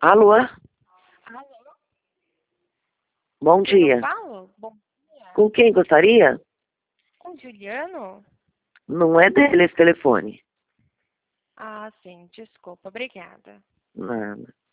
Alô? Alô? Bom dia. Eu falo? Bom dia. Com quem gostaria? Com Juliano? Não é dele esse telefone. Ah, sim. Desculpa. Obrigada. Nada.